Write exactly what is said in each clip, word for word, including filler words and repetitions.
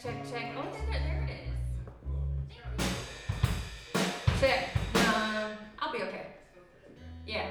check, check. Oh, there, there it is. Check. Um, I'll be okay. Yeah.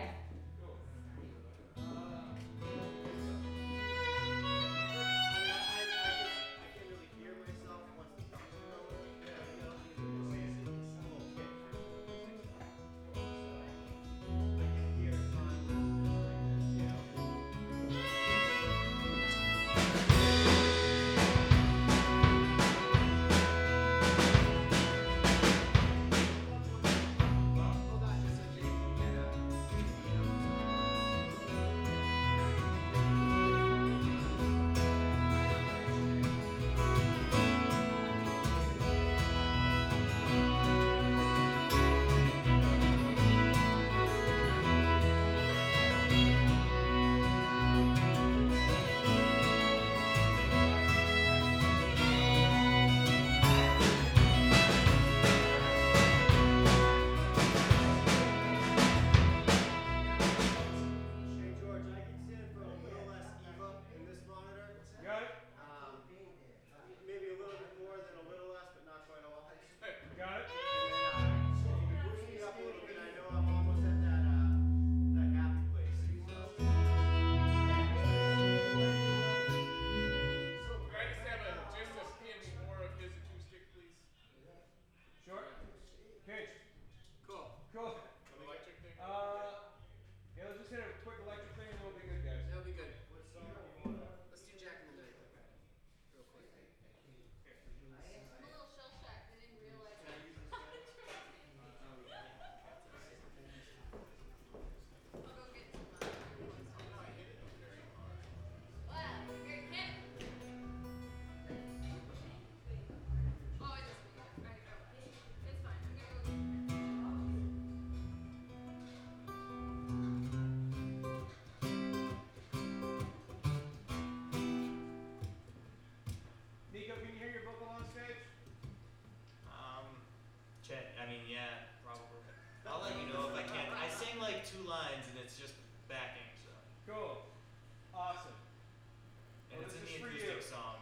I mean, yeah, probably. I'll let you know if I can. I sing like two lines and it's just backing, so. Cool. Awesome. And Well, it's this in is the for acoustic you. song.